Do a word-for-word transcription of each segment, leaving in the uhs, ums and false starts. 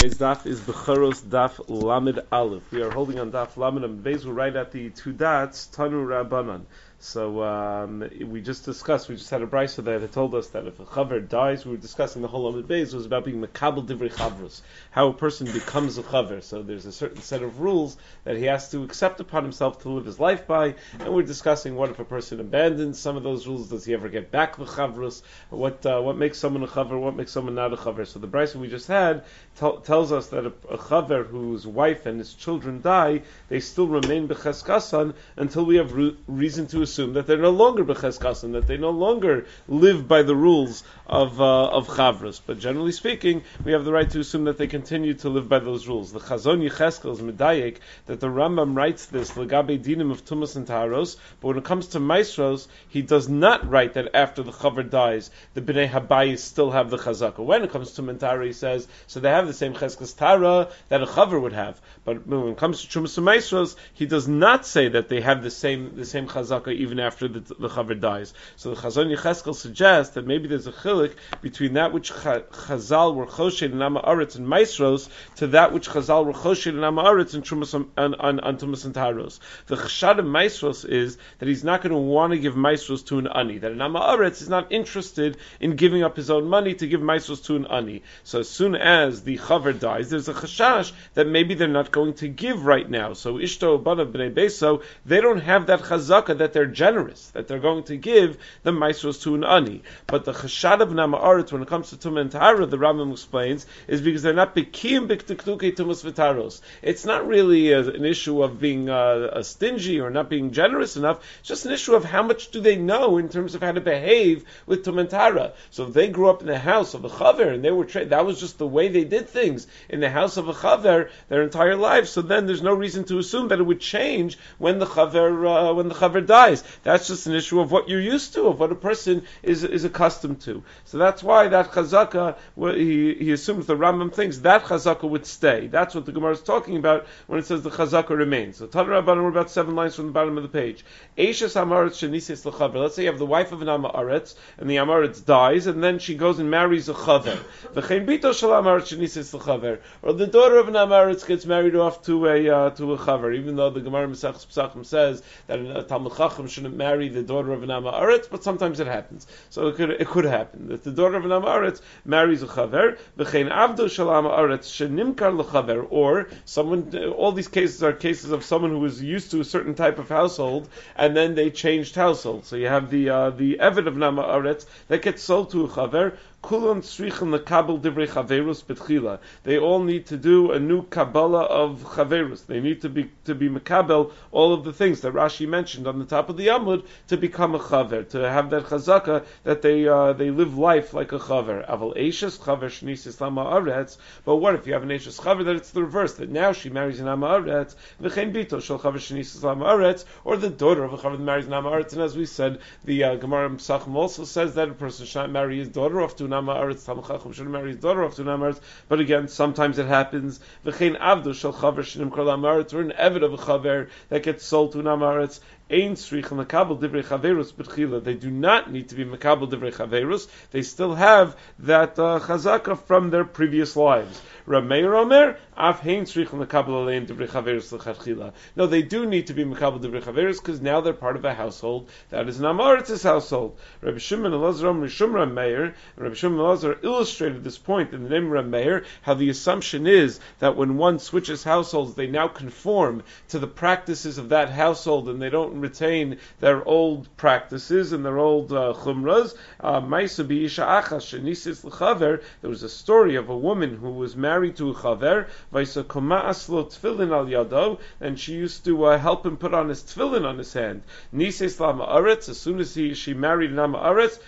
Today's daf is Becharos Daf Lamed Aleph. We are holding on Daf Lamed and Beis. We're right at the two dots, Tanu Rabbanan. So um, we just discussed, we just had a brisa there that told us that if a chaver dies, we were discussing the whole Lamed Beis, was about being Makabel Divrei Chavrus, how a person becomes a chaver. So there's a certain set of rules that he has to accept upon himself to live his life by, and we're discussing what if a person abandons some of those rules, does he ever get back the chavrus, what uh, what makes someone a chaver, what makes someone not a chaver. So the brisa we just had t- tells us that a, a chaver whose wife and his children die, they still remain b'cheskasan until we have re- reason to assume that they're no longer b'cheskasan, that they no longer live by the rules of uh, of chavrus. But generally speaking, we have the right to assume that they continue to live by those rules. The Chazon Yecheskel is medayek that the Rambam writes this legabe dinim of tumas and taharos, but when it comes to maestros, he does not write that after the chaver dies, the bnei habayis still have the chazaka. When it comes to mentara, he says so they have the same cheskas tara that a chaver would have. But when it comes to Chumas and Maestros, he does not say that they have the same the same chazaka even after the, the chaver dies. So the Chazon Yecheskel suggests that maybe there's a chilik between that which Chazal were choshed in Nama Aretz and Maestros to that which Chazal were choshed in Nama Aretz and Chumas and and Tumas and Taharos. The chashad of Maestros is that he's not going to want to give Maestros to an ani. That an Nama Aretz is not interested in giving up his own money to give Maestros to an ani. So as soon as the chaver dies, there's a chashash that maybe they're not going to give right now. So Ishto Banav Bnei Beso, they don't have that chazaka that they're generous, that they're going to give the maestros to an ani. But the chashad of Nama Aretz, when it comes to Tumah and Tahara, the Rambam explains, is because they're not bekiyim b'ktuktukei tumas v'taros. It's not really a, an issue of being uh, a stingy or not being generous enough. It's just an issue of how much do they know in terms of how to behave with Tumah and Tahara. So if they grew up in the house of a chaver and they were tra- that was just the way they did things in the house of a chaver their entire life, so then there's no reason to assume that it would change when the chaver uh, when the chaver dies. That's just an issue of what you're used to, of what a person is is accustomed to. So that's why that chazaka, he, he assumes the Rambam thinks that chazaka would stay. That's what the Gemara is talking about when it says the chazaka remains. So Tana Rabbanan, we're about seven lines from the bottom of the page. Eishes Hamaretz shenises l'chaver. Let's say you have the wife of an Amaretz, and the Amaretz dies, and then she goes and marries a chaver. V'chein bito shel Amaretz shenises l'chaver. Or the daughter of an Amaretz gets married off to a uh, to a chaver, even though the Gemara Mesachos Pesachim says that a Talmud Chacham shouldn't marry the daughter of an Amaretz, but sometimes it happens. So it could it could happen that the daughter of an Amaretz marries a chaver. V'chein avdo shel Amaretz shenimkar l'chaver. Or someone. All these cases are cases of someone who was used to a certain type of household, and then they changed household. So you have the uh, the Eved of Nama Aretz that gets sold to a chaver. Kulon strichen lekabel divrei chaverus betchila. They all need to do a new kabbalah of chaverus. They need to be to be mekabel all of the things that Rashi mentioned on the top of the Amud to become a chaver, to have that chazaka that they uh, they live life like a chaver. Aval eishes chaver shnisis lama aretz. But what if you have an eishes chaver that it's the reverse, that now she marries an ama aretz, v'chein bito shel chaver shnisis lama aretz, or the daughter of a chaver that marries an ama aretz. And as we said, the uh, Gemara Pesachim also says that a person should not marry his daughter off to an Nama Aretz. Talmud Chacham shouldn't marry his daughter off to an Nama Aretz. But again, sometimes it happens. V'chein avdo shel chaver shenimkar l'Ama Aretz, or an eved of a chaver that gets sold to an Ama Aretz. Ein strichen lekabel divrei chaverus betchila. They do not need to be mekabel divrei chaverus. They still have that uh, chazaka from their previous lives. Rameir Omer af hein strichen lekabel aleim divrei chaverus lechatchila. No, they do need to be mekabel divrei chaverus because now they're part of a household that is an Amaretz's household. Rabbi Shimon Elazar Rishum Rameir, Rabbi Shimon Elazar illustrated this point in the name Rameir, how the assumption is that when one switches households, they now conform to the practices of that household and they don't retain their old practices and their old uh, chumras. Uh, there was a story of a woman who was married to a chaver, and she used to uh, help him put on his tefillin on his hand. As soon as he, she married an Amaretz,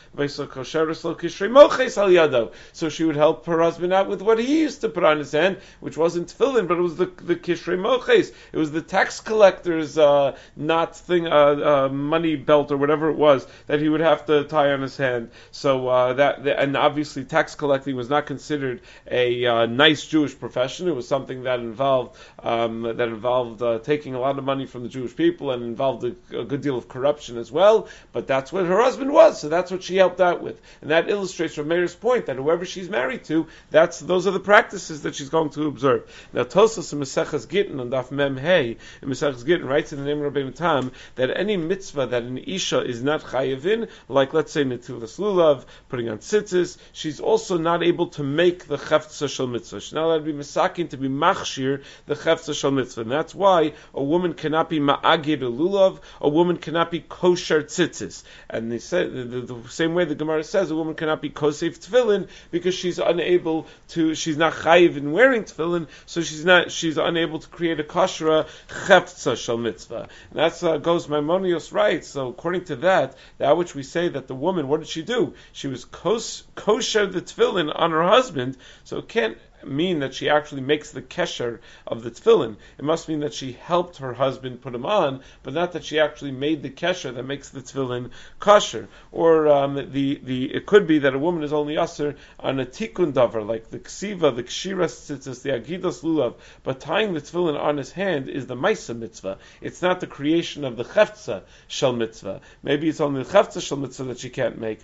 so she would help her husband out with what he used to put on his hand, which wasn't tefillin, but it was the, the kishrei moches. It was the tax collector's uh, not thing selling a, a money belt or whatever it was that he would have to tie on his hand. So uh, that, and obviously tax collecting was not considered a uh, nice Jewish profession. It was something that involved um, that involved uh, taking a lot of money from the Jewish people and involved a, a good deal of corruption as well. But that's what her husband was, so that's what she helped out with, and that illustrates from Meir's point that whoever she's married to, that's those are the practices that she's going to observe. Now Tosas in Maseches Gittin on Daf Mem Hey in Maseches Gittin writes in the name of Rabbeinu Tam that any mitzvah that an isha is not chayevin, like let's say Netilas Lulav, putting on tzitzis, she's also not able to make the chefza shel mitzvah. She's not allowed to be misakin, to be machshir the chefza shel mitzvah, and that's why a woman cannot be ma'agid lulav, a woman cannot be kosher tzitzis, and they said the, the, the same way the Gemara says a woman cannot be kosef tefillin because she's unable to, she's not chayiv in wearing tefillin, so she's not, she's unable to create a kosher chefza shel mitzvah. And that's uh, goes Maimonides right. So according to that, that which we say that the woman, what did she do? She was kos, kosher the tefillin on her husband, so it can't mean that she actually makes the kesher of the tefillin. It must mean that she helped her husband put them on, but not that she actually made the kesher that makes the tefillin kosher. Or um, the the it could be that a woman is only aser on a tikkun davar, like the ksiva, the kshiras tzitzis, the agidas lulav, but tying the tefillin on his hand is the maisa mitzvah. It's not the creation of the cheftza shel mitzvah. Maybe it's only the cheftza shel mitzvah that she can't make.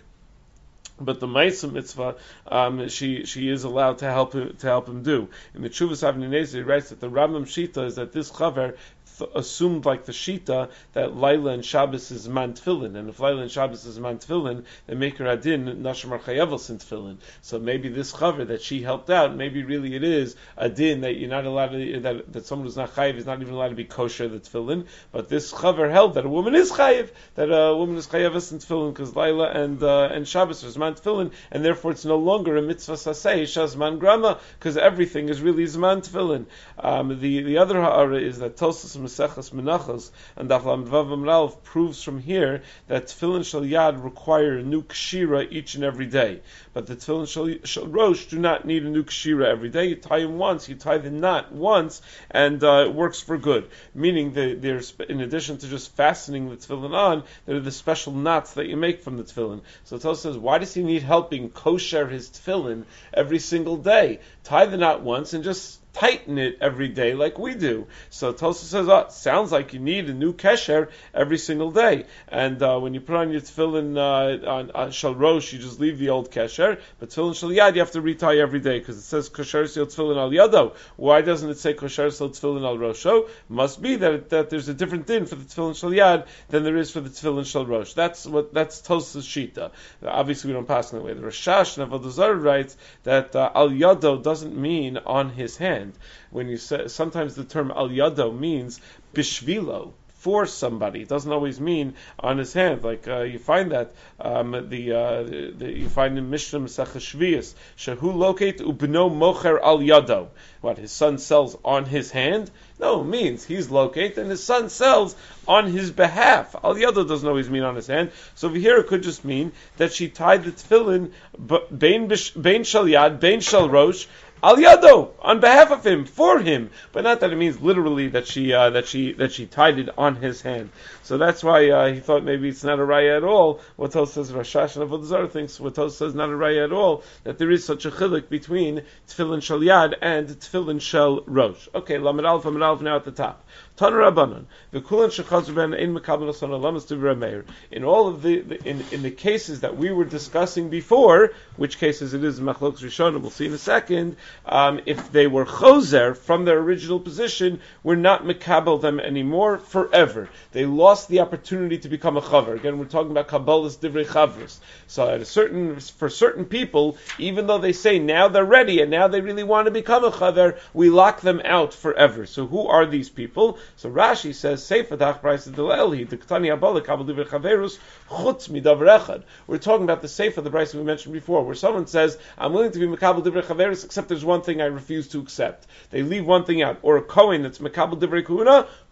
But the Ma'aseh mitzvah, um, she she is allowed to help him to help him do. In the Tshuvas Avnei Nezer, he writes that the Rambam Shita is that this chaver th- assumed like the Shita that Laila and Shabbos is man tefillin, and if Laila and Shabbos is man tefillin, then make her adin nashmar chayavos in tefillin. So maybe this chaver that she helped out, maybe really it is adin that you're not allowed to, that that someone who's not chayiv is not even allowed to be kosher the tefillin. But this chaver held that a woman is chayiv, that a woman is chayavos in tefillin because Laila and uh, and Shabbos is man tefillin, and therefore it's no longer a mitzvah saseh shazman grama because everything is really zman tefillin. Um, the the other ha'ara is that Tosas Maseches Menachos and Daf Lamed Vav Amrav proves from here that tefillin shel yad require a new kshira each and every day, but the tefillin shel, shel rosh do not need a new kshira every day. You tie them once, you tie the knot once, and uh, it works for good. Meaning that there's, in addition to just fastening the tefillin on, there are the special knots that you make from the tefillin. So Tosas says, why does he need helping kosher his tefillin every single day? Tie the knot once and just tighten it every day like we do. So Tosfos says, oh, it sounds like you need a new kesher every single day. And uh, when you put on your tefillin uh, on, on shel rosh, you just leave the old kesher. But tefillin shel yad, you have to retie every day because it says kosher sel tefillin al yado. Why doesn't it say kosher sel tefillin al rosho? Must be that it, that there's a different din for the tefillin shel yad than there is for the tefillin shel rosh. That's what that's Tosfos shita. Obviously, we don't pass in that way. The Rashash and Avodah Zarah writes that uh, al yado doesn't mean on his hand. When you say, sometimes the term al yado means bishvilo, for somebody. It doesn't always mean on his hand. Like uh, you find that um, the, uh, the, the you find in Mishnah Masechah Shvius, shehu locate ubno mocher al yado. What, his son sells on his hand? No, it means he's locate and his son sells on his behalf. Al yado doesn't always mean on his hand. So over here it could just mean that she tied the tefillin bein bein shel yad, bein shel rosh, al yado, on behalf of him, for him, but not that it means literally that she uh, that she that she tied it on his hand. So that's why uh, he thought maybe it's not a raya at all. What Tosfos says, Rashash and Avodah Zarah thinks what Tosfos says not a raya at all, that there is such a chiluk between tefillin shel yad and tefillin shel rosh. Okay, lamed alef, lamed alef now at the top. Tanu Rabbanan, v'kulan shechazru ben ein mekabel ason alamas divrei Meir. In all of the, the in, in the cases that we were discussing before, which cases it is machlokes rishonim, we'll see in a second. Um, if they were chozer from their original position, we're not mekabel them anymore forever. They lost the opportunity to become a chaver. Again, we're talking about kabbalas divrei chavros. So at a certain for certain people, even though they say now they're ready and now they really want to become a chaver, we lock them out forever. So who are these people? So Rashi says, Seifa dachbrais delelhi dektani abala kabel divrei chaverus chutz midavar echad. We're talking about the Seifa, the brayso we mentioned before, where someone says, I'm willing to be mekabel divrei chaverus, except there's one thing I refuse to accept. They leave one thing out. Or a Kohen that's mekabel divrei kuhuna,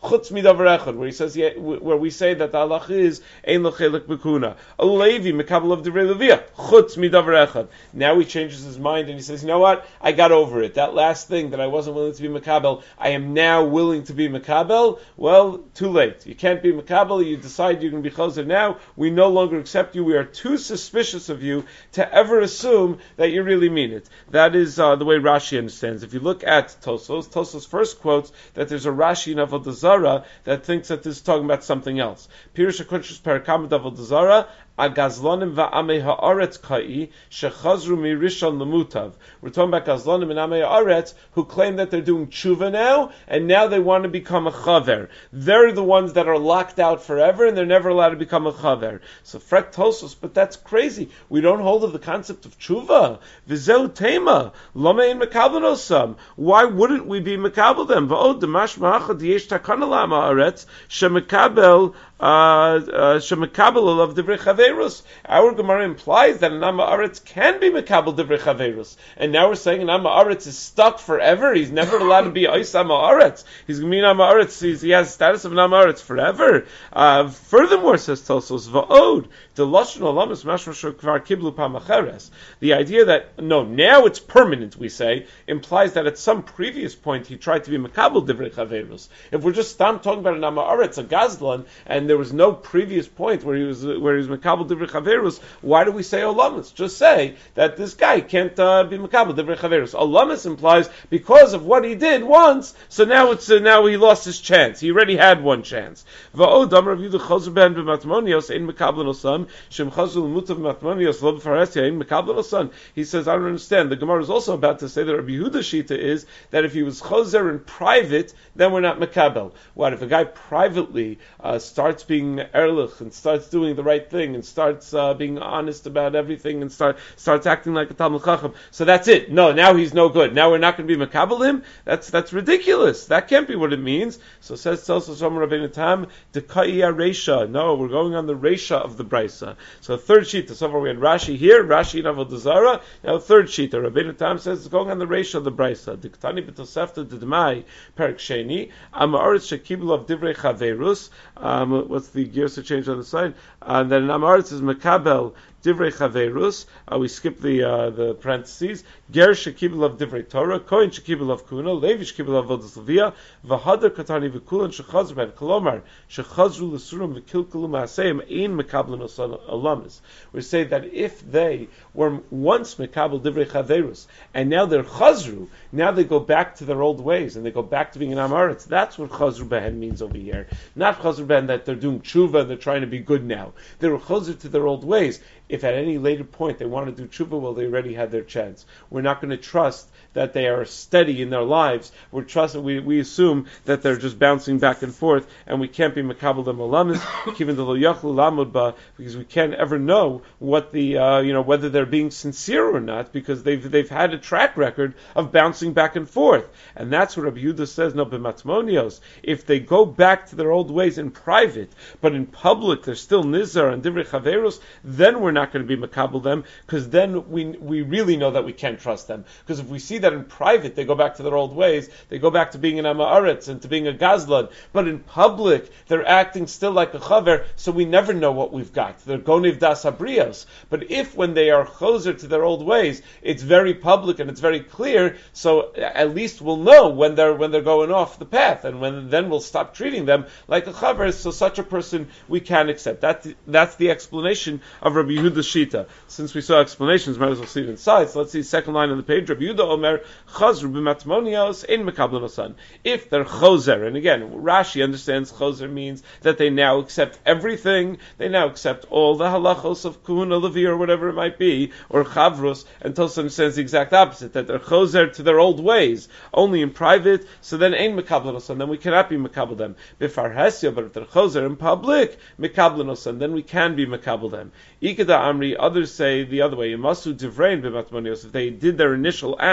chutz midavar echad, where he says, yeah, where we say that the halach is ein lo chelik b'kuna. A Levi mekabel of divrei Leviah, chutz midavar echad. Now he changes his mind and he says, you know what? I got over it. That last thing that I wasn't willing to be mekabel, I am now willing to be mekabel. Well, too late. You can't be mekabel. You decide you're going to be choser now. We no longer accept you. We are too suspicious of you to ever assume that you really mean it. That is uh, the way Rashi understands. If you look at Tosos, Tosos first quotes that there's a Rashi in Avodah Zarah that thinks that this is talking about something else. Pirush HaKodesh Parakam Avodah Zarah, Agazlonim va'amei ha'aretz kai shechazru mirishon lemutav. We're talking about Gazlonim and Amei ha'aretz who claim that they're doing tshuva now, and now they want to become a chaver. They're the ones that are locked out forever, and they're never allowed to become a chaver. So frek Tosos, but that's crazy. We don't hold of the concept of tshuva. V'zeu tema lomein mekabel osam. Why wouldn't we be mekabel them? V'od demash ma'achad yesh takana la'am ha'aretz shemekabel shemekabel of divrei chaver. Our Gemara implies that an Amma Aretz can be Mekabel Divrei Chaverus. And now we're saying an Amma Aretz is stuck forever. He's never allowed to be Ois Amma Aretz. He's going to be an Amma Aretz. He's, he has the status of an Amma Aretz forever. Uh, furthermore, says Tosos, Va'od, the Lashon Olamas Mashma Kvar Kiblu Pamacheres. The idea that, no, now it's permanent, we say, implies that at some previous point he tried to be Mekabel Divrei Chaverus. If we're just talking about an Amma Aretz, a Gazlan, and there was no previous point where he was, where he was Mekabel Divrei Chaverus, why do we say Olamas? Just say that this guy can't uh, be Mekabel Divrei Chaverus. Olamas implies because of what he did once, so now it's uh, now he lost his chance. He already had one chance. Va'od Amar Rav Yehuda Chazer ben b'matmonios ein Mekabel osam shem chazer l'mutav b'matmonios lo b'faresya ein Mekabel osam. He says, I don't understand. The Gemara is also about to say that Rabbi Yehuda Shita is that if he was chazer in private, then we're not Mekabel. What if a guy privately uh, starts being erlich and starts doing the right thing and starts uh, being honest about everything and start starts acting like a Talmud Chacham? So that's it. No, now he's no good. Now we're not going to be Mekabel him? That's that's ridiculous. That can't be what it means. So says Tosos Omer Rabbeinu Tam, Dekai Reisha. No, we're going on the Reisha of the Brisa. So third sheet. So far we had Rashi here, Rashi in Avodah Zarah. Now third sheet. Rabbeinu Tam says it's going on the Reisha of the Brisa. Diktani b'tosefta d'dmai perik sheni amaretz shekibul of divrei chaverus. Um, what's the gears to change on the side? And then amaretz is mekabel divrei chaverus. Uh, we skip the uh, the parentheses. Ger shekibul of divrei Torah, kohen shekibul of kuna, levi shekibul of avodas levia, v'hadar katani v'kulan shechazru ben kolomar shechazru l'surum v'kilkulu ma'aseim ein mekabel nosan alamis. We say that if they were once mekabel divrei chaverus and now they're chazru, now they go back to their old ways and they go back to being an amaretz. That's what chazru behen means over here. Not chazru behen that they're doing tshuva and they're trying to be good now. They were chazru to their old ways. If at any later point they want to do tshuva, well, they already had their chance. We're not going to trust that they are steady in their lives. We're trusting, we, we assume that they're just bouncing back and forth, and we can't be mekabel them alamis, given the lo yachlu lamud ba, because we can't ever know what the, uh, you know, whether they're being sincere or not, because they've they've had a track record of bouncing back and forth, and that's what Rabbi Yehuda says. No, b'matmonios, if they go back to their old ways in private, but in public they're still nizar and divrei chaverus, then we're not going to be mekabel them, because then we we really know that we can't trust them. Because if we see that in private they go back to their old ways, they go back to being an Amaretz and to being a Gazlan, but in public they're acting still like a Chaver, so we never know what we've got. They're Gonev Das Habrios. But if when they are closer to their old ways, it's very public and it's very clear, so at least we'll know when they're when they're going off the path, and when then we'll stop treating them like a Chaver, so such a person we can accept. That, that's the explanation of Rabbi Yehuda Shita. Since we saw explanations, might as well see it inside. So let's see the second line on the page. Rabbi Yehuda Omer, Chazru b'matmonios ein mekabel nosan. If they're choser, and again, Rashi understands choser means that they now accept everything, they now accept all the halachos of kuhuna, levi, or whatever it might be, or chavrus, and Tosa understands the exact opposite, that they're choser to their old ways, only in private, so then ein mekabel nosan, then we cannot be mekabel them. B'far hesya, but if they're choser in public, mekabel nosan, then we can be mekabel them. Ikeda Amri, others say the other way, Yemasu Divrein b'matmonios, if they did their initial act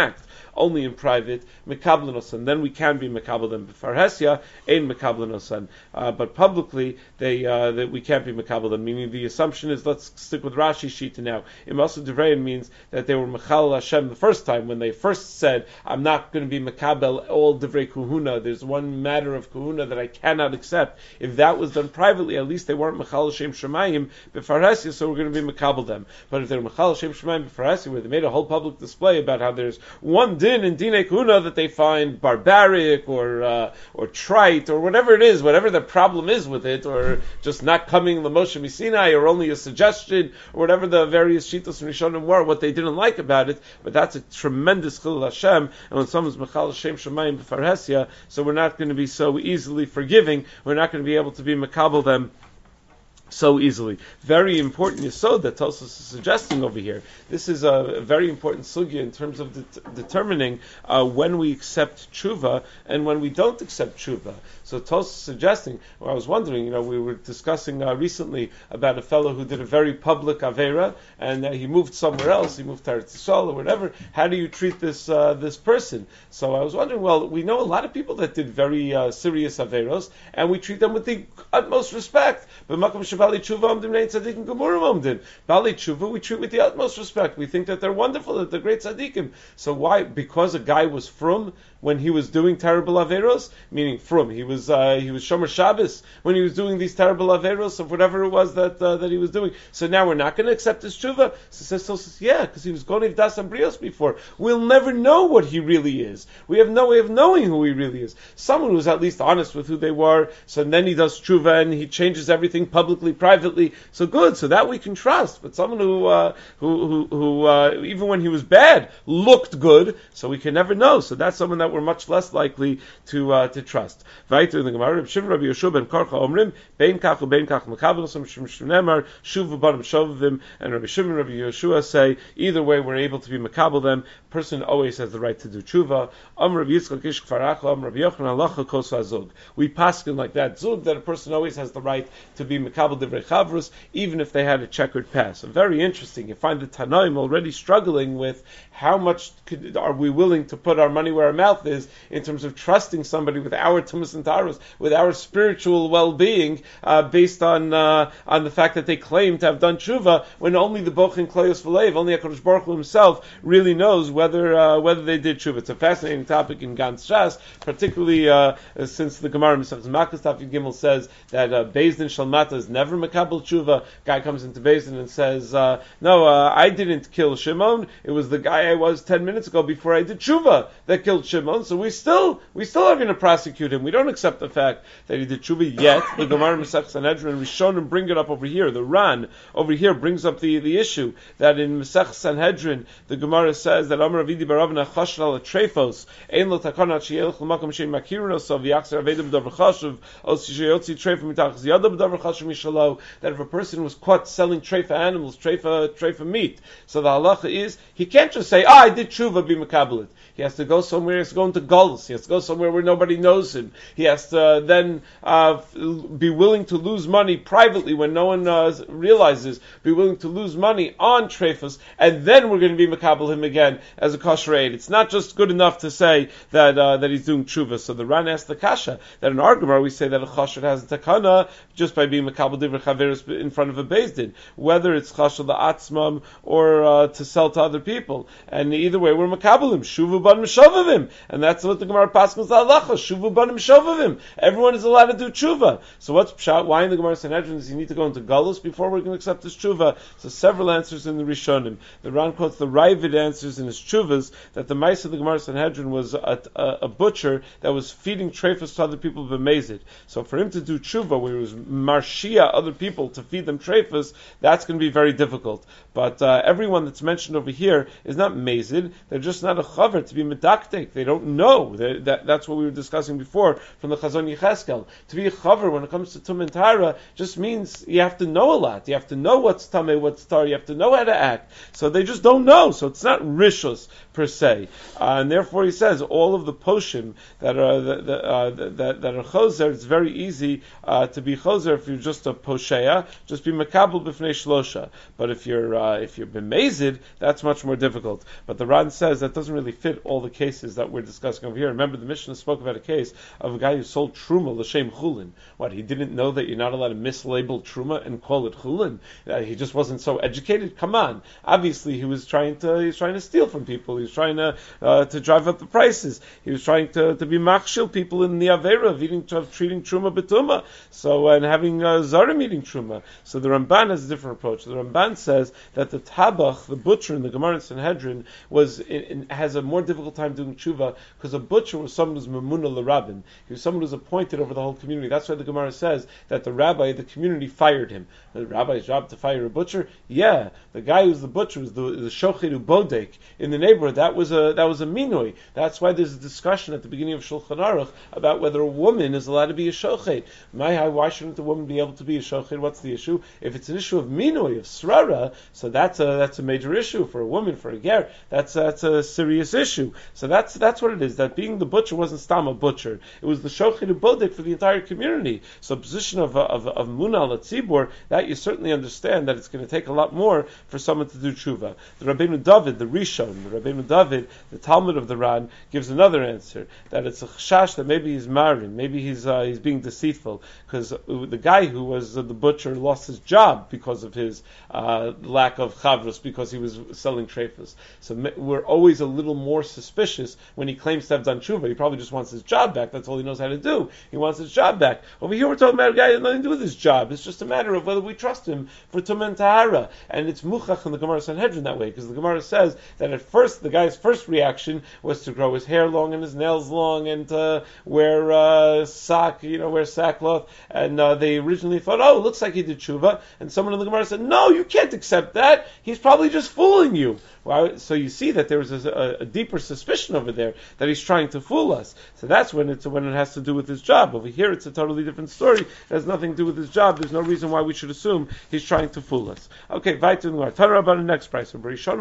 only in private, mekabel nosan. Then we can be mekabel them. B'farhesia, ein mekabel nosan. Uh, but publicly, they uh, that we can't be mekabel them. Meaning the assumption is, let's stick with Rashi Shita now. Imasu Devrein means that they were mechal Hashem the first time when they first said, "I'm not going to be mekabel all divrei kuhuna." There's one matter of kuhuna that I cannot accept. If that was done privately, at least they weren't mechal Hashem Shemayim b'farhesia, so we're going to be mekabel them. But if they're mechal Hashem Shemayim b'farhesia, where they made a whole public display about how there's one din in dinei kuhuna that they find barbaric or uh, or trite or whatever it is, whatever the problem is with it, or just not coming the Moshe Misinai, or only a suggestion, or whatever the various shitos and rishonim were, what they didn't like about it. But that's a tremendous chilul Hashem. And when someone's mechal Hashem Shemayim b'farhesia, so we're not going to be so easily forgiving. We're not going to be able to be mekabel them so easily. Very important yesod that Tosfos is suggesting over here. This is a very important sugya in terms of det- determining uh, when we accept tshuva and when we don't accept tshuva. So Tosfos is suggesting, well, I was wondering, you know, we were discussing uh, recently about a fellow who did a very public avera, and uh, he moved somewhere else, he moved to Eretz Yisrael or whatever. How do you treat this uh, this person? So I was wondering, well, we know a lot of people that did very uh, serious averos, and we treat them with the utmost respect. But Makom Bali Tshuva Omdim Nein Tzadikim Gemurim Omdim. Bali Tshuva we treat with the utmost respect. We think that they're wonderful, that they're great tzaddikim. So why? Because a guy was frum when he was doing terrible averos, meaning frum. He was uh, he was Shomer Shabbos when he was doing these terrible averos of whatever it was that uh, that he was doing. So now we're not going to accept his tshuva. So says, so says, yeah, because he was Gonev Das Ambrios before. We'll never know what he really is. We have no way of knowing who he really is. Someone who's at least honest with who they were. So then he does tshuva and he changes everything publicly, privately. So good. So that we can trust. But someone who uh, who who, who uh, even when he was bad looked good. So we can never know. So that's someone that we're much less likely to uh, to trust. Weiter in the Gemara, Reb Shimon Rabbi Yeshua ben Karcha Omrim, bein kach ubein kach mekabel osam shnemar shuv v'banim shovavim, and Rabbi Shimon Rabbi Yeshua say either way we're able to be mekabel them. Person always has the right to do tshuva. Am Rabbi Yitzchak ish kfaracha, am Rabbi Yochanan halacha kos hazug. We paskin like that zug that a person always has the right to be mekabel divrei chavrus, even if they had a checkered past. So very interesting. You find the Tanaim already struggling with how much could, are we willing to put our money where our mouth is in terms of trusting somebody with our tumas and taros, with our spiritual well-being, uh, based on uh, on the fact that they claim to have done tshuva, when only the Bochin Kleos V'Leiv, only HaKadosh Baruch Hu himself really knows whether uh, whether they did tshuva. It's a fascinating topic in Gans Shas, particularly uh, since the Gemara Mesachos Makkos Daf Yud Gimel says that uh, Beis Din Shalmata is never mekabel tshuva. Guy comes into Beis Din and says, uh, no, uh, I didn't kill Shimon. It was the guy I was ten minutes ago before I did tshuva that killed Shimon. So we still we still are going to prosecute him. We don't accept the fact that he did tshuva yet. The Gemara Mesachos Sanhedrin, Rishonim bring it up over here. The Ran over here brings up the, the issue that in Mesachos Sanhedrin the Gemara says that Amar Avidi Baravna Chashal Trefos Ein Lo Takonat Sheyelch L'Makom Shein Makirin So V'Yachzer Avedim B'Davar Chashuv Os Sheyotzi Trefa Mitachas Yadav B'Davar Chashuv Mishalo, that if a person was caught selling trefa animals, trefa trefa meat, so the halacha is he can't just say, "Ah, I did tshuva, be mekabelit." He has to go somewhere. He has to go into Golus. He has to go somewhere where nobody knows him. He has to uh, then uh, be willing to lose money privately when no one uh, realizes. Be willing to lose money on trefas, and then we're going to be mekabel him again as a kosher aid. It's not just good enough to say that uh, that he's doing tshuva. So the Ran asked the kasha that in our Gemara we say that a kosher has a takana just by being mekabel divrei chaveros in front of a beis din, whether it's chashal la'atzmam or uh, to sell to other people. And either way, we're mekabel him. Shuvu banim shovavim, and that's what the Gemara paskins halacha. Shuvu banim shovavim. Everyone is allowed to do tshuva. So what's pshat? Why in the Gemara Sanhedrin does you need to go into galus before we're going to accept this tshuva? So several answers in the Rishonim. The Ran quotes the Ravid answers in his tshuvas that the mice of the Gemara Sanhedrin was a, a, a butcher that was feeding treifas to other people b'mezid. So for him to do tshuva, where he was marshia other people to feed them treifas, that's going to be very difficult. But uh, everyone that's mentioned over here is not mezid. They're just not a chaver to be medaktek. They don't don't know. That, that, that's what we were discussing before from the Chazon Yecheskel. To be a chaver when it comes to Tum and Tara just means you have to know a lot. You have to know what's Tameh, what's Tar. You have to know how to act. So they just don't know. So it's not rishus per se. Uh, and therefore he says all of the poshim that are that that, uh, that, that are choser, it's very easy uh, to be choser if you're just a posheya, just be makabel b'fnei shlosha. But if you're uh, if you're bemazed, that's much more difficult. But the Ran says that doesn't really fit all the cases that we're discussing over here. Remember, the Mishnah spoke about a case of a guy who sold truma l'shem chulin. What, he didn't know that you're not allowed to mislabel truma and call it chulin? Uh, he just wasn't so educated? Come on. Obviously, he was trying to he was trying to steal from people. He was trying to uh, to drive up the prices. He was trying to, to be machshil people in the avera of eating of treating truma betuma. So and having uh, zarim eating truma. So the Ramban has a different approach. The Ramban says that the tabach, the butcher in the Gemara in Sanhedrin, was in, in, has a more difficult time doing tshuva because a butcher was someone who's memuna l'rabin. He was someone who's appointed over the whole community. That's why the Gemara says that the rabbi, the community, fired him. The rabbi's job to fire a butcher? Yeah, the guy who's the butcher was the, the shochet ubodek in the neighborhood. That was a that was a minoi. That's why there's a discussion at the beginning of Shulchan Aruch about whether a woman is allowed to be a shochet. My, why shouldn't a woman be able to be a shochet? What's the issue? If it's an issue of minoi, of srara, so that's a that's a major issue for a woman, for a ger. That's that's a serious issue. So that's that's what it is. That being the butcher wasn't stam a butcher. It was the shochet ubodek for the entire community. So position of of of muna l'tzibur, that you certainly understand that it's going to take a lot more for someone to do tshuva. The Rabbeinu David, the Rishon, the Rabbeinu David, the Talmud of the Ran, gives another answer, that it's a chashash that maybe he's marrying, maybe he's uh, he's being deceitful, because the guy who was uh, the butcher lost his job because of his uh, lack of chavrus, because he was selling treifas. So we're always a little more suspicious when he claims to have done tshuva. He probably just wants his job back. That's all he knows how to do. He wants his job back. Over here we're talking about a guy that has nothing to do with his job. It's just a matter of whether we trust him for Tumah and Tahara. And it's muchach in the Gemara Sanhedrin that way, because the Gemara says that at first, the guy's first reaction was to grow his hair long and his nails long and to wear uh, sack, you know, wear sackcloth. And uh, they originally thought, oh, it looks like he did tshuva. And someone in the Gemara said, no, you can't accept that. He's probably just fooling you. Well, so you see that there was a, a deeper suspicion over there that he's trying to fool us. So that's when it's when it has to do with his job. Over here, it's a totally different story. It has nothing to do with his job. There's no reason why we should assume he's trying to fool us. Okay, weiter in the Tana about the next price.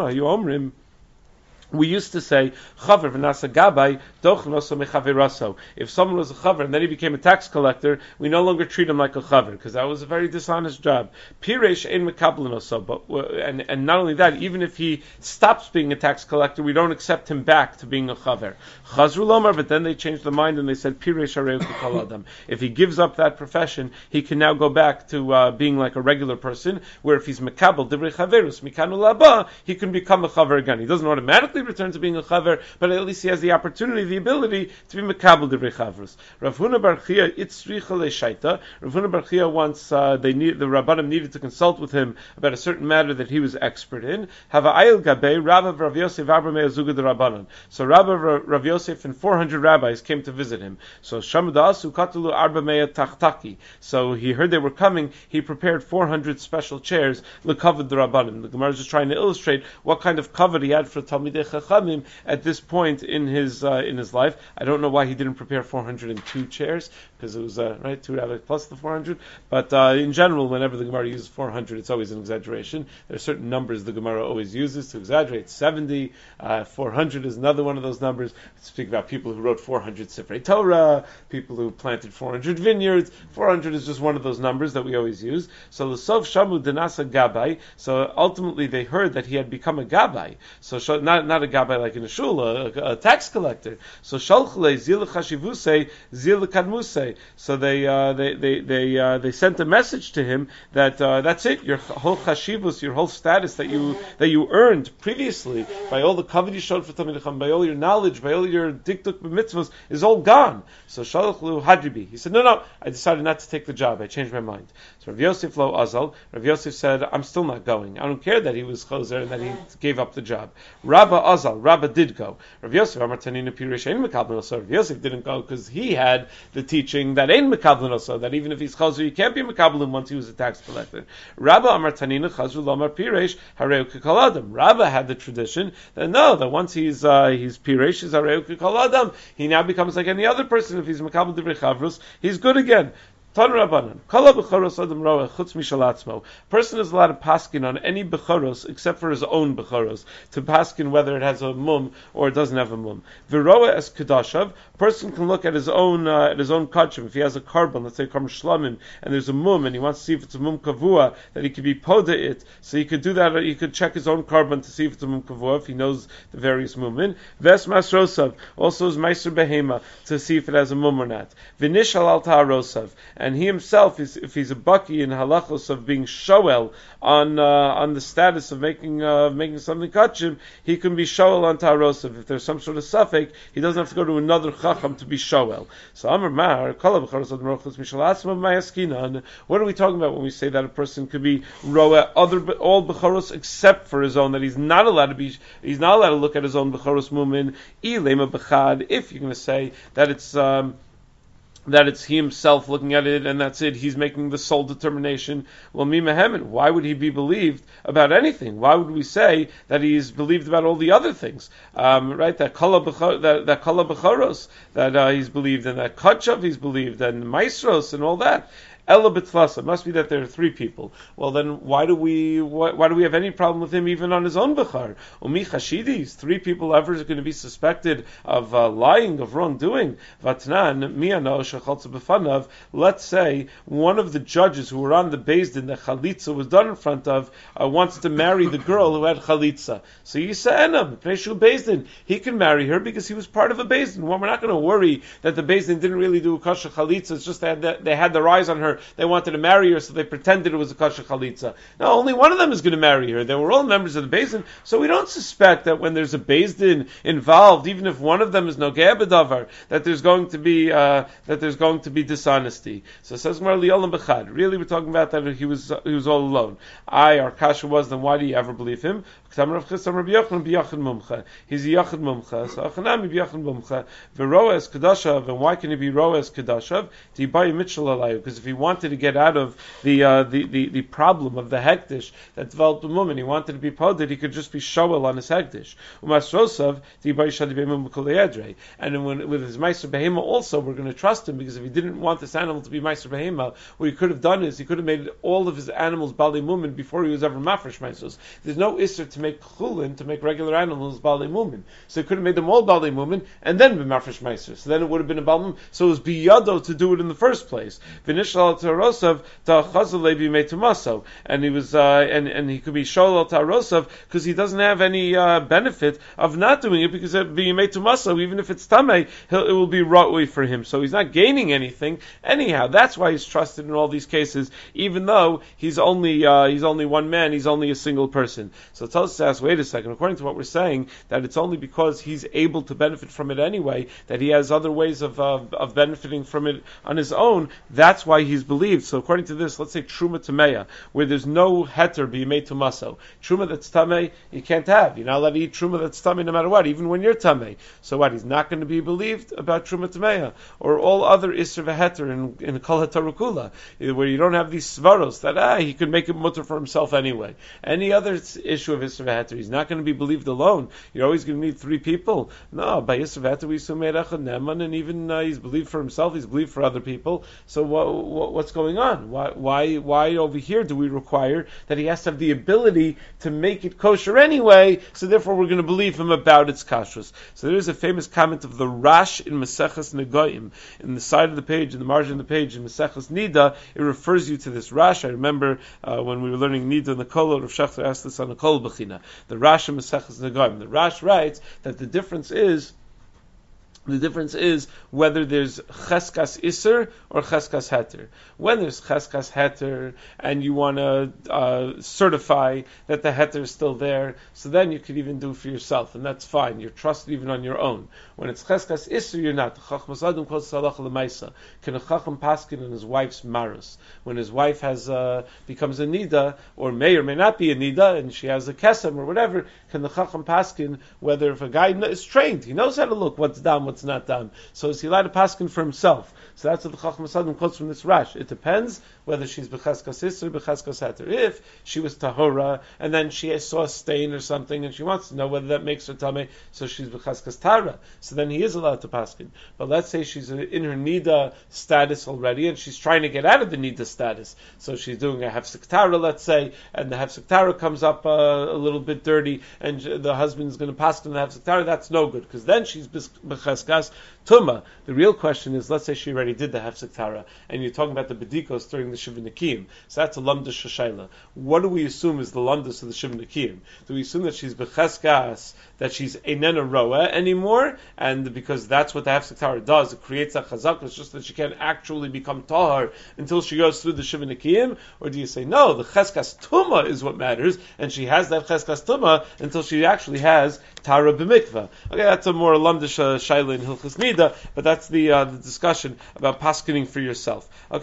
We used to say, Chaver v'nasa gabay, doch noso mechaveraso. If someone was a chaver and then he became a tax collector, we no longer treat him like a chaver, because that was a very dishonest job. Piresh ein mekabelinoso, but and and not only that, even if he stops being a tax collector, we don't accept him back to being a chaver. Chazru lomar, but then they changed their mind and they said, Piresh areu k'kol adam. If he gives up that profession, he can now go back to uh, being like a regular person, where if he's mekabel divrei chaverus mikanu laba, he can become a chaver again. He doesn't automatically return to being a chaver, but at least he has the opportunity, the ability to be mekabel divrei chavrus. Rav Huna bar Chia itzricha leishaita. Rav Huna bar Chia once uh, they need the rabbanim needed to consult with him about a certain matter that he was expert in. Hava ayil gabei Rabba Rav Yosef Abraham Azuga the Rabbanon. So Rabba Rav Yosef and four hundred rabbis came to visit him. So Shamadasu katulu arba mea tachtaki. So he heard they were coming. He prepared four hundred special chairs lekavod the Rabbanim. The Gemara is just trying to illustrate what kind of kavod he had for Talmidei Chachamim at this point in his uh, in his life. I don't know why he didn't prepare four hundred two chairs, because it was uh, right two rabbis plus the four hundred. But uh, in general, whenever the Gemara uses four hundred, it's always an exaggeration. There are certain numbers the Gemara always uses to exaggerate. seventy, uh, four hundred is another one of those numbers. We speak about people who wrote four hundred Sifrei Torah, people who planted four hundred vineyards. four hundred is just one of those numbers that we always use. So l'sov shamu denasa gabai. So ultimately, they heard that he had become a gabai. So not not a gabai like in a shul, a, a tax collector. So shalchle zil chashivuse zil kadmuse. So they uh, they they they uh, they sent a message to him that uh, that's it. Your whole chashivus, your whole status that you that you earned previously by all the kavod you showed for Talmidei Chacham, by all your knowledge, by all your diktuk b'mitzvos, is all gone. So shalchlu hadribi. He said, no, no, I decided not to take the job. I changed my mind. So Rav Yosef lo azal. Rav Yosef said, I'm still not going. I don't care that he was choser and that he gave up the job. Rabba Azal, Rabba did go. Rav Yosef Amar Tanina Pirish Ein Mekabel Oso. Rav Yosef didn't go because he had the teaching that Ein Mekabel Oso, that even if he's Chazur, he can't be Mekabel once he was a tax collector. Rabba Amar Tanina Chazur Lomar Pirish Hareu Kekal Adam. Rabba had the tradition that no, that once he's uh, he's Pirish, he's Hareu Kekal Adam, he now becomes like any other person. If he's Mekabel Divrei Chavrus, he's good again. Tan Rabbanan. Kala b'choros adam roa chutz mishalatzmo. Person is allowed to paskin on any b'choros except for his own b'choros, to paskin whether it has a mum or it doesn't have a mum. V'roa es kedashav. Person can look at his own uh, at his own kachim. If he has a carbon, let's say karbon shlamim, and there's a mum, and he wants to see if it's a mum kavua, that he could be poda it. So he could do that. He could check his own carbon to see if it's a mum kavua if he knows the various mumin. Ves masrosav also is meiser behema to see if it has a mum or not. V'nishal al ta'arosav. And he himself, is, if he's a baki in halachos of being shoel on uh, on the status of making uh, making something kachim, he can be shoel on tarosav. If there's some sort of suffix, he doesn't have to go to another chacham to be shoel. So Amar Mar, what are we talking about when we say that a person could be roa other all bechoros except for his own, that he's not allowed to be he's not allowed to look at his own bechoros mumin ilema bechad. If you're going to say that it's um, that it's he himself looking at it, and that's it, he's making the sole determination. Well, Mimahemin, why would he be believed about anything? Why would we say that he's believed about all the other things? Um, right, that kala that, that kala bechoros, that uh, he's believed in, that kachav he's believed, and maestros and all that. Ella b'tfasa, must be that there are three people. Well, then why do we why, why do we have any problem with him even on his own bechar? Umi chashidis, three people ever is going to be suspected of uh, lying, of wrongdoing. Vatnan miano shechaltza b'fanav. Let's say one of the judges who were on the beis din that chalitza was done in front of uh, wants to marry the girl who had chalitza. So yisa'enam pneishu beis din, he can marry her because he was part of a beis din. Well, we're not going to worry that the beis din didn't really do a kasha chalitza. It's just that they, they had their eyes on her. They wanted to marry her, so they pretended it was a kasha chalitza. No, only one of them is going to marry her. They were all members of the Beis Din, so we don't suspect that when there's a Beis Din involved, even if one of them is nogeh b'davar, that there's going to be uh, that there's going to be dishonesty. So it says Gemara li'olam b'chad. Really, we're talking about that he was uh, he was all alone. I, our kasha was, then why do you ever believe him? He's a yachid mumcha. So achanami b'yachid mumcha. V'roa es kedashav, and why can he be roa es kedashav? T'yibayi mitchel alayu, because if he wanted to get out of the uh, the, the the problem of the hektish that developed a woman, he wanted to be poded, he could just be shoel on his hektish. Umasrosav t'yibayi shadi behema b'kol yedrei. And when, with his meiser behema also, we're going to trust him, because if he didn't want this animal to be meiser behema, what he could have done is he could have made all of his animals bali mumin before he was ever mafresh meisos. There's no isser to make chulin, to make regular animals bali mumin. So he could have made them all bali mumin and then be mafresh meisos. So then it would have been a bali mumin. So it was biyado to do it in the first place. Vinishal tarosav ta'chazalevi meitumaso, and he was uh, and and he could be sholal tarosav because he doesn't have any uh, benefit of not doing it, because it being meitumaso, even if it's tamei, it will be ra'ui for him. So he's not gaining anything anyhow. That's why he's trusted in all these cases, even though he's only uh, he's only one man, he's only a single person. So tell us to ask, wait a second, according to what we're saying, that it's only because he's able to benefit from it anyway, that he has other ways of uh, of benefiting from it on his own. That's why he's believed. So according to this, let's say truma tameya, where there's no heter b'yimei tumaso. Truma that's tamei, you can't have. You're not allowed to eat truma that's tamei no matter what, even when you're tamei. So what? He's not going to be believed about truma tameya, or all other isser v'heter in in kol hatarukula, where you don't have these svaros that ah he could make it mutter for himself anyway. Any other issue of isser v'heter, he's not going to be believed alone. You're always going to need three people. No, by isser v'heter we assume erechad neman, and even uh, he's believed for himself, he's believed for other people. So what, what what's going on? Why why why over here do we require that he has to have the ability to make it kosher anyway? So therefore we're going to believe him about its kashrus. So there is a famous comment of the Rash in Maseches Negoim, in the side of the page, in the margin of the page in Maseches Nida. It refers you to this Rash. I remember uh, when we were learning Nida in the Kol, Rav Shachter asked this on the Kol Bechina. The Rash in Maseches Negoim. The Rash writes that the difference is The difference is whether there's cheskas iser or cheskas heter. When there's cheskas heter and you want to uh, certify that the heter is still there, so then you could even do it for yourself, and that's fine. You're trusted even on your own. When it's cheskas iser, you're not. Chachmas adam kol salach l'maisa. Can a chacham paskin in his wife's marus? When his wife has uh, becomes a nida, or may or may not be a nida, and she has a kesem or whatever, can the chacham paskin whether if a guy is trained, he knows how to look what's dam, what's not done. So is he allowed to paskin for himself? So that's what the Chacham Sadim quotes from this Rash. It depends whether she's b'cheskas iser or b'cheskas heter. If she was tahora and then she saw a stain or something and she wants to know whether that makes her tamei, so she's b'cheskas tara. So then he is allowed to paskin. But let's say she's in her nida status already and she's trying to get out of the nida status. So she's doing a hefsek tara, let's say, and the hefsek tara comes up uh, a little bit dirty, and the husband is going to paskin the hefsek tara. That's no good because then she's b'cheskas tuma. The real question is, let's say she already did the hefsek tara, and you're talking about the bedikos during the Shivinikim. So that's a lamdas shashayla. What do we assume is the lamdas of the Shivinikim? Do we assume that she's becheskas, that she's einena roa anymore, and because that's what the hefsek tara does, it creates that chazak, it's just that she can't actually become tahar until she goes through the Shivinikim? Or do you say, no, the cheskas tuma is what matters, and she has that cheskas tuma until she actually has tara b'mikvah? Okay, that's a more lamdas shayla in Hilchas Nida, but that's the uh, the discussion about paskening for yourself. Okay,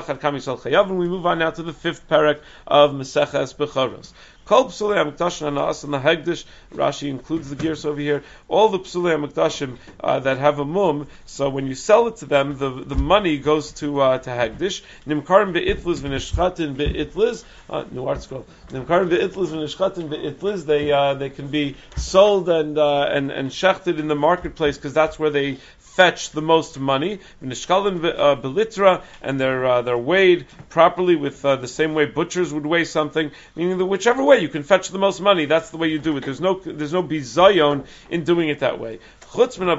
and we move on now to the fifth parak of Maseches Bechoros. Kol psulei hamikdashim hanaas and the hegdish. Rashi includes the gears over here. All the psulei hamikdashim uh, that have a mum. So when you sell it to them, the the money goes to uh, to hegdish. Nimkarim beitliz v'nishchatin beitliz. New art scroll. Nimkarim beitliz v'nishchatin beitliz. They uh, they can be sold and uh, and and shechted in the marketplace because that's where they fetch the most money. V'nishkalin belitra, and they're uh, they're weighed properly with uh, the same way butchers would weigh something. Meaning that whichever way you can fetch the most money, that's the way you do it. There's no there's no bizayon in doing it that way. Except for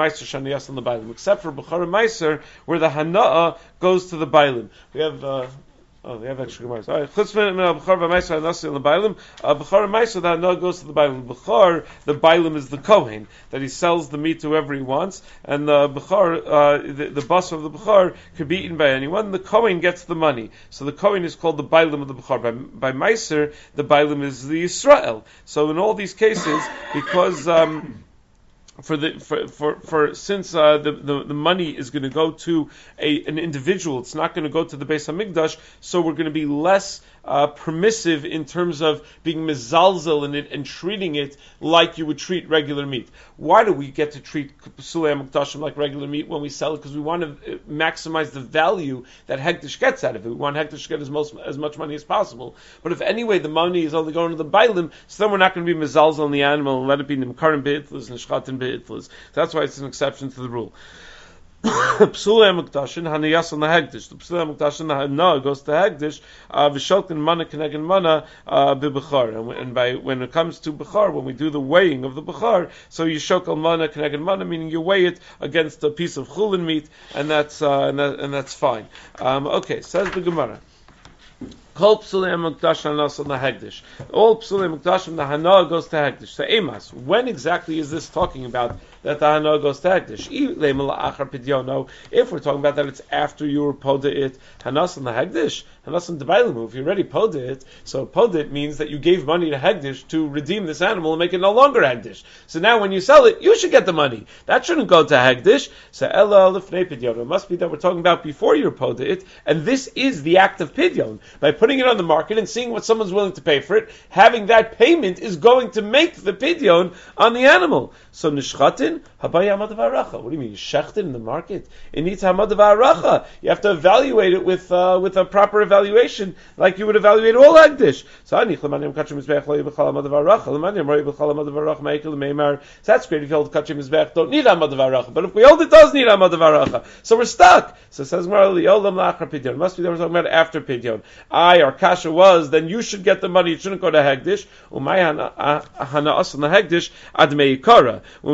Bechara Meiser, where the Hana'a goes to the Bailim. We have uh, Oh, we have extra Gemaras. All right. Chutzman Bechar v'Meiser Nasi in the Bailim. Bechar Meiser, that no goes to the Bailim. Bechar, the Bailim is the Kohen that he sells the meat to whoever he wants, and the Bechar, uh, the, the bus of the Bechar, could be eaten by anyone. The Kohen gets the money, so the Kohen is called the Bailim of the Bechar. By, by Meiser, the Bailim is the Yisrael. So in all these cases, because um, For the for for, for since uh, the, the the money is going to go to a an individual, it's not going to go to the Beis Hamikdash. So we're going to be less uh, permissive in terms of being mezalzel in it and treating it like you would treat regular meat. Why do we get to treat Psulei HaMikdashim like regular meat when we sell it? Because we want to maximize the value that Hekdesh gets out of it. We want Hekdesh to get as most as much money as possible. But if anyway the money is only going to the Bailim, so then we're not going to be mezalzel on the animal and let it be nimkarim beitlas and shchatin beitlas. So that's why it's an exception to the rule. Psulei HaMikdashim haniyas on the hegdish. The Psulei HaMikdashim the hana goes to hegdish. V'sholkin mana kenegin mana b'bechar. And by when it comes to bechar, when we do the weighing of the bechar, so you shokal mana kenegin mana, meaning you weigh it against a piece of chulin meat, and that's uh, and, that, and that's fine. Um, okay, says the Gemara. Kol psulei hamikdashim hanas on the hegdish. All psulei hamikdashim the hana goes to hegdish. So emas, when exactly is this talking about that the hana goes to hegdish? If we're talking about that it's after you were poda it, hanas on the hegdish, hanas on the bailim. If you already poda it, so poda it means that you gave money to hegdish to redeem this animal and make it no longer hegdish. So now when you sell it, you should get the money. That shouldn't go to hegdish. So ella lifnei pidyon. It must be that we're talking about before you poda it, and this is the act of pidyon. By putting it on the market and seeing what someone's willing to pay for it, having that payment is going to make the pidyon on the animal. So nishchatin habaya hamad v'aracha. What do you mean? You shecht it in the market? It needs hamad v'aracha. You have to evaluate it with uh, with a proper evaluation, like you would evaluate all hagdish. So anich l'manim kachim mizbech lo yibchal hamad v'aracha. L'manim roi yibchal hamad v'aracha ma'ikil meimar. So that's great if you hold kachim mizbech. Don't need hamad v'aracha. But if we hold it does need hamad v'aracha, so we're stuck. So it says Gemara li'olam la'achar pidyon. It must be that we're talking about after pidyon. I our kasha was then you should get the money. It shouldn't go to hegdish. Umay hana as on the hegdish ad meikara. When we say hanas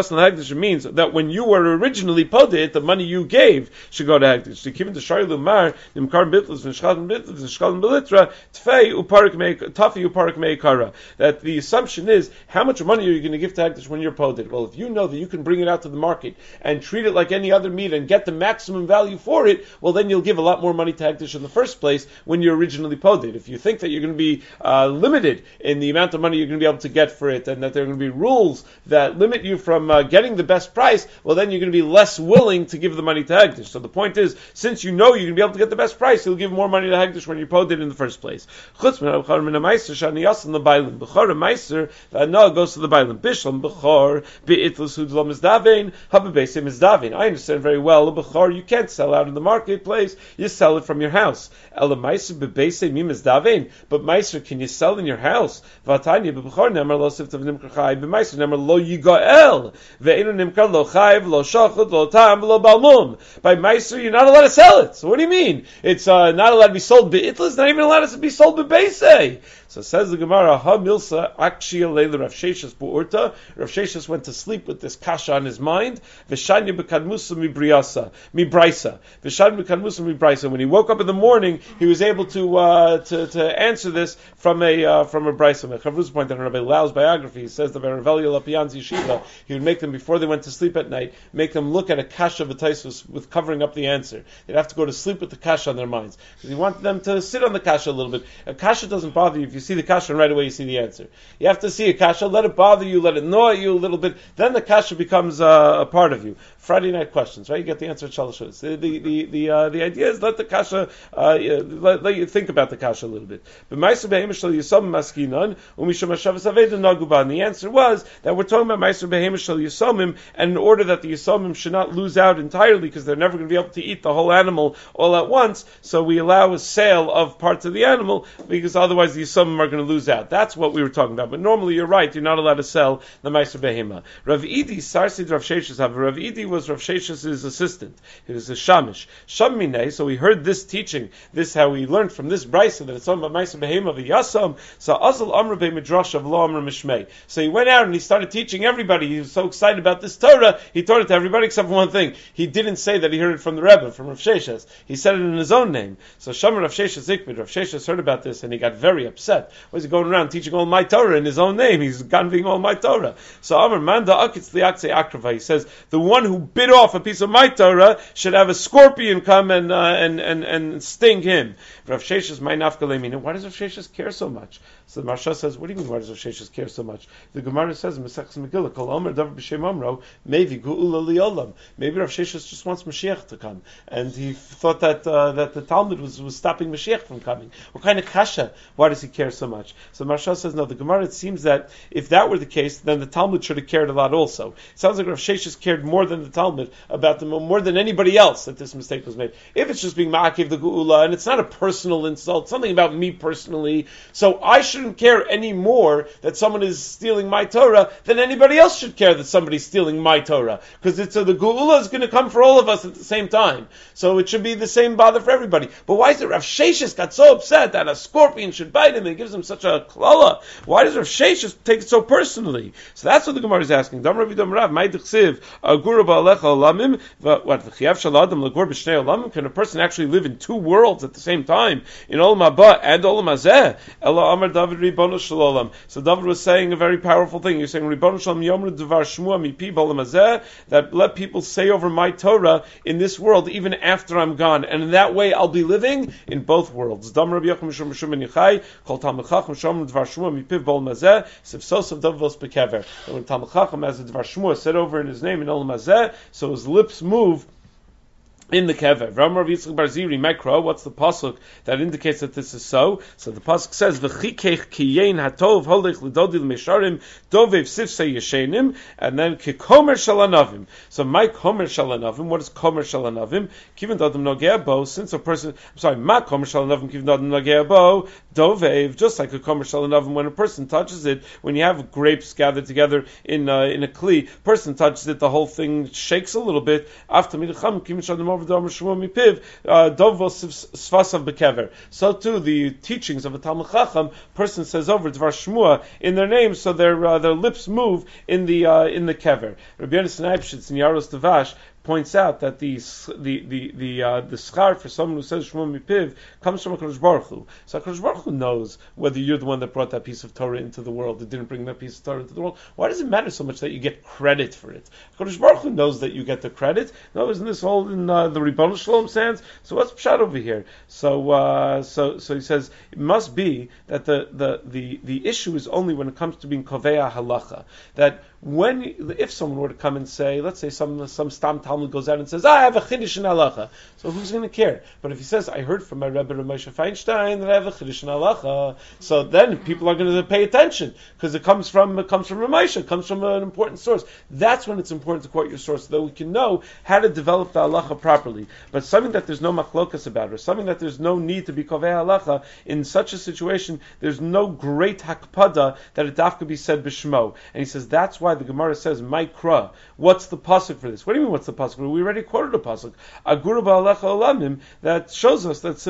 Yasn Hekdesh means that when you were originally podit, the money you gave should go to Hekdesh. To keep the Shaylu Mar, Nimkar Bitlis, Nishkalim Bitlis, Nishkalim Belitra, Tfei Uparik Meik, Tafi Uparik Meikara. That the assumption is, how much money are you going to give to Hekdesh when you're podit? Well, if you know that you can bring it out to the market and treat it like any other meat and get the maximum value for it, well, then you'll give a lot more money to Hekdesh in the first place when you're originally podit. If you think that you're going to be uh, limited in the amount of money you're going to be able to get for it, and that there are going to be rules that limit you from uh, getting the best price, well, then you're going to be less willing to give the money to Hekdesh. So the point is, since you know you're going to be able to get the best price, you'll give more money to Hekdesh when you're podit in the first place. Chutz min Bechor min Meiser shani yasin the Bailim. Bechor Meiser that no goes to the Bailim. Bishlam Bechor beitlas hu d'lo mizdavein habebeisei mizdavein. I understand very well. A Bechor you can't sell out in the marketplace. You sell it from your house. Ela Meiser bebeisei mi mizdavein. But Meiser, can you sell in your house? Vatanya bebechor nemar lo siftav nimkar chayv. B'Meiser nemar lo yigael. Ve'enu nimkar lo chayv lo shachud lo tam lo balmum. By Meiser you're not allowed to sell it. So what do you mean? It's uh, not allowed to be sold beitlas. Not even allowed to be sold bebeisei. So says the Gemara, Ha Milsa Akshia Leila Rav Sheshas Bu'urta. Rav Sheshas went to sleep with this kasha on his mind. V'shanya b'kadmusa mibriasa, mibraisa. V'shanya b'kadmusa mibraisa. When he woke up in the morning, he was able to uh, to, to answer this from a uh, from a brisa. Chavru's point on Rabbi Lau's biography, he says that by Rav Elia Lapian's yeshiva, he would make them before they went to sleep at night, make them look at a kasha v'taisus with covering up the answer. They'd have to go to sleep with the kasha on their minds because he wanted them to sit on the kasha a little bit. A kasha doesn't bother you if you see the kasha and right away you see the answer. You have to see a kasha, let it bother you, let it annoy you a little bit, then the kasha becomes uh, a part of you. Friday night questions, right? You get the answer at Shalosh. The the the the, uh, the idea is let the kasha uh, let, let you think about the kasha a little bit. But Meiser Behemish Shal Yisomim Maskinan Umisham Hashavas Aveda Naguba. And the answer was that we're talking about Meiser Behemish Shal Yisomim, and in order that the Yisomim should not lose out entirely because they're never going to be able to eat the whole animal all at once, so we allow a sale of parts of the animal because otherwise the Yisomim are going to lose out. That's what we were talking about. But normally you're right, you're not allowed to sell the Meiser Behema. Rav Idi Sarsid Rav Sheshas have Rav Idi was Rav Sheshas' assistant. He was a shamish. Shamminei, so we heard this teaching, this how we learned from this brisa that it's on Meiser Behema v'yasam. So Azal Amr be Midrash of Lo Amr Mishmei. So he went out and he started teaching everybody. He was so excited about this Torah, he taught it to everybody except for one thing. He didn't say that he heard it from the Rebbe, from Rav Sheshas. He said it in his own name. So Shamar Rav Sheshas Ikbid, Rav Sheshas heard about this and he got very upset. Why is he going around teaching all my Torah in his own name? He's ganving all my Torah. So Amr Manda Akitz Liakse Akrava. He says the one who bit off a piece of my Torah should have a scorpion come and uh, and, and and sting him. Rav Sheshas my nafkalemina. Why does Rav Sheshas care so much? So the Marsha says, what do you mean? Why does Rav Sheshas care so much? The Gemara says, Mesechus Megillah, Kol Omer Davar B'Shem Amro, Maybe Geula Liolam. Maybe Rav Sheshas just wants Mashiach to come, and he thought that uh, that the Talmud was, was stopping Mashiach from coming. What kind of kasha? Why does he care so much? So the Marsha says, no. The Gemara, it seems that if that were the case, then the Talmud should have cared a lot also. It sounds like Rav Sheshas cared more than the Talmud about them, more than anybody else that this mistake was made. If it's just being ma'akiv the Geula, and it's not a personal insult, something about me personally, so I shouldn't care any more that someone is stealing my Torah than anybody else should care that somebody's stealing my Torah, because it's uh, the Geula is going to come for all of us at the same time, so it should be the same bother for everybody. But why is it Rav Sheshas got so upset that a scorpion should bite him and gives him such a klala? Why does Rav Sheshas take it so personally? So that's what the Gemara is asking. Dam Rav Dam Rav, my dichsiv agura ba'alecha olamim. What v'chiyav shaladam lagur b'shnei olamim? Can a person actually live in two worlds at the same time, in olam haba and olam hazeh? Ela Amar David Ribono Shalom. So David was saying a very powerful thing. He was saying Ribono Shalom Yomru Devar Shmua Mipi B'olam hazeh, that let people say over my Torah in this world even after I'm gone, and in that way I'll be living in both worlds. Dam Rabbi Yochanan Mishum Mishum Ben Yochai Kol Talmid Chacham Shomru Devar Shmua Mipi B'olam hazeh Sivsos of David Vos Bekever. When Talmid Chacham has a Devar Shmua said over in his name in Olam hazeh, so his lips move in the kever. Rav Yitzchak Bar Ziri, Micro, what's the pasuk that indicates that this is so? So the pasuk says, V'chikech kiyein hatov holech l'dodi l'mesharim dovev sifsei yeshenim, and then kikomer shalanavim. So my komer shalanavim, what is komer shalanavim? Kivin dodem nogea bo, since a person, I'm sorry, ma komer shalanavim kivin dodem nogea bo, dovev, just like a komer shalanavim, when a person touches it, when you have grapes gathered together in uh, in a kli, person touches it, the whole thing shakes a little bit. After midacham, kivin shalanavim over the Amr Shmuel mipiv dovos svasav bekever. So too the teachings of a Talmud Chacham, person says over Dvar Shmua in their name, so their uh, their lips move in the uh, in the kever. Rabbi Yonasan Eibshitz in Yaros Devash points out that the the the the uh, the schar for someone who says Shmuel mipiv comes from HaKadosh Baruch Hu. So HaKadosh Baruch Hu knows whether you're the one that brought that piece of Torah into the world, that didn't bring that piece of Torah into the world. Why does it matter so much that you get credit for it? HaKadosh Baruch Hu knows that you get the credit. No, isn't this all in uh, the Ribbon Shalom sands? So what's pshat over here? So uh, so so he says it must be that the the the the issue is only when it comes to being kovea halacha, that when if someone were to come and say, let's say some some stam Talmud goes out and says, I have a chiddush in halacha, so who's going to care? But if he says, I heard from my Rebbe Rav Moshe Feinstein that I have a chiddush in halacha, so then people are going to pay attention because it comes from it comes from Rav Moshe, it comes from an important source. That's when it's important to quote your source, so that we can know how to develop the halacha properly. But something that there's no machlokas about, or something that there's no need to be kovei halacha, in such a situation, there's no great hakpada that a daf could be said b'shmo. And he says that's why the Gemara says, Maikra. What's the pasuk for this? What do you mean, what's the pasuk? We already quoted a pasuk. Agura ba'alecha olamim, that shows us that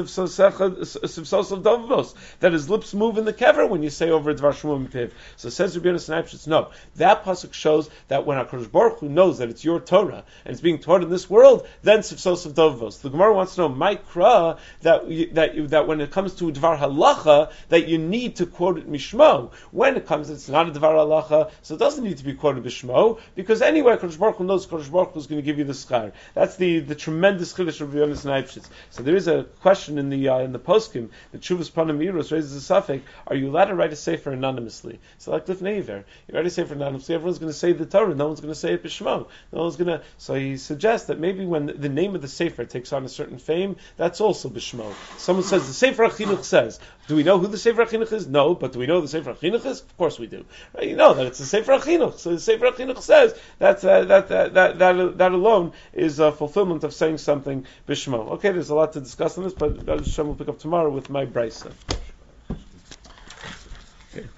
sivsos davos, that his lips move in the kever when you say over Dvar Shmuel mipiv. So says Rabbi Yonasan Eibshitz, no. That pasuk shows that when HaKadosh Baruch Hu knows that it's your Torah, and it's being taught in this world, then sivsos davos. The Gemara wants to know, Maikra, that, you, that, you, that when it comes to Dvar halacha, that you need to quote it mishmo. When it comes, it's not a Dvar halacha, so it doesn't need to be quoted b'shmo, because anyway, Kodesh Baruch Hu knows Kodesh Baruch Hu is going to give you the schar. That's the, the tremendous chiddush of Rabbi Yonasan Eibshitz. So there is a question in the uh, in the poskim. The Tshuvas Panim Miros raises a suffix: are you allowed to write a sefer anonymously? So like Lifnei Iver, you write a sefer anonymously. Everyone's going to say the Torah. No one's going to say it b'shmo. No one's going to. So he suggests that maybe when the name of the sefer takes on a certain fame, that's also b'shmo. Someone says the Sefer HaChinuch says. Do we know who the Sefer HaChinuch is? No, but do we know who the Sefer HaChinuch is? Of course we do. Right? You know that it's the Sefer HaChinuch. So the Sefer HaChinuch says that uh, that, that that that that alone is a fulfillment of saying something b'shmo. Okay, there's a lot to discuss on this, but Hashem will pick up tomorrow with my brisa.